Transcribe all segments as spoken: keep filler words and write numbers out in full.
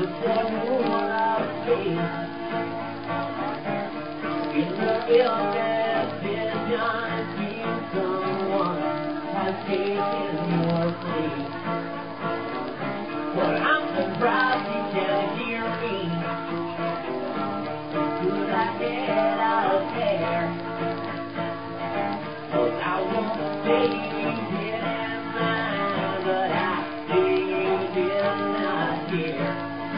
In the illness, did not feel someone has taken your place. But I'm surprised you can hear me. Could I get out of there? 'Cause I won't say you didn't mind, but I see you did not care.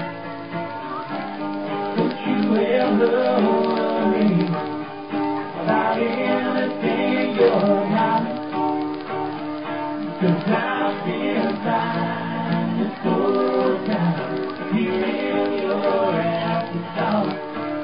Don't you ever worry about anything you're not, 'cause I've been fine this whole time, hearing your afterthought.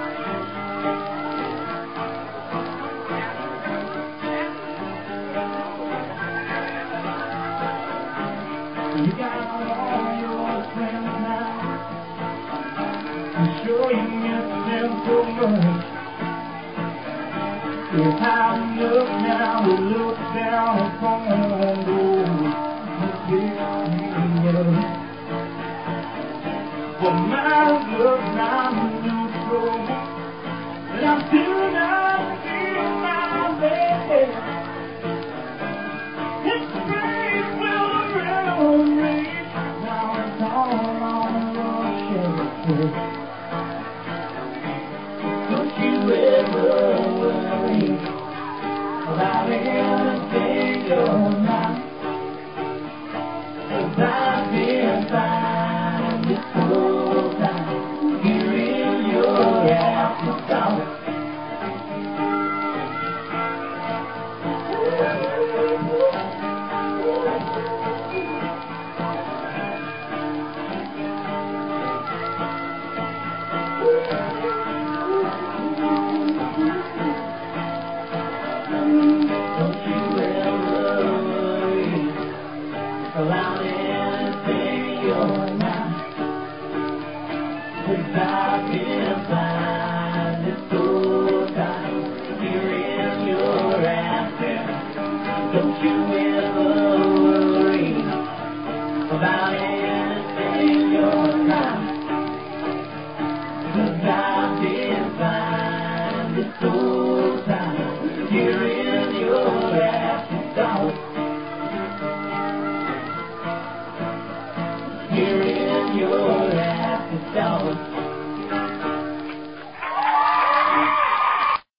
You got all your friends now, I'm sure you miss them so much. If I look now, we look down upon those who pick me up. For my love, I'm in no trouble, and I'm still